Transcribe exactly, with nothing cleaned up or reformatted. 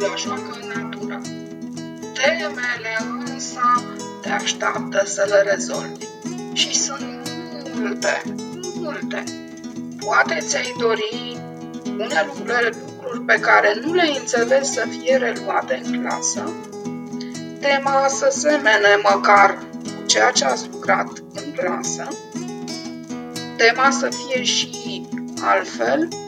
joacă în natură. Temele însă te așteaptă să le rezolvi. Și sunt multe, multe. Poate ți-ai dori unele lucruri pe care nu le înțelegi să fie reluate în clasă, tema să semene măcar cu ceea ce ați lucrat în clasă, tema să fie și altfel,